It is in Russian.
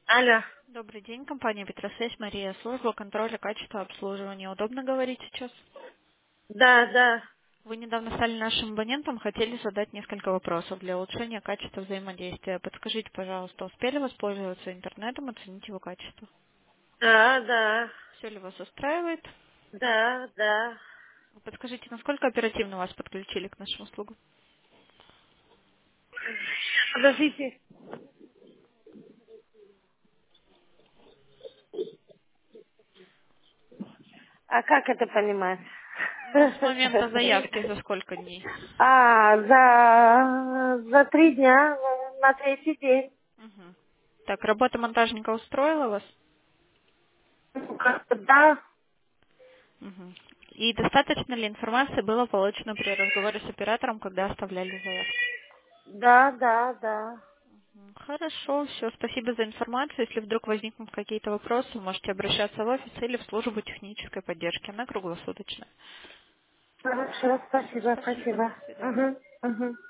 Алло. Добрый день, компания Петросвязь, Мария, служба контроля качества обслуживания. Удобно говорить сейчас? Да, да. Вы недавно стали нашим абонентом, хотели задать несколько вопросов для улучшения качества взаимодействия. Подскажите, пожалуйста, успели воспользоваться интернетом, оценить его качество? Да, да. Все ли вас устраивает? Да, да. Подскажите, насколько оперативно вас подключили к нашим услугам? Подождите. А как это понимать? Ну, с момента заявки за сколько дней? За 3 дня, на третий день. Мгм. Так, работа монтажника устроила вас? Ну, как-то да, Мгм. И достаточно ли информации было получено при разговоре с оператором, когда оставляли заявку? да, да, да. Хорошо, все, спасибо за информацию. Если вдруг возникнут какие-то вопросы, можете обращаться в офис или в службу технической поддержки. Она круглосуточная. Хорошо, спасибо, Спасибо, спасибо. до свидания. Угу, угу.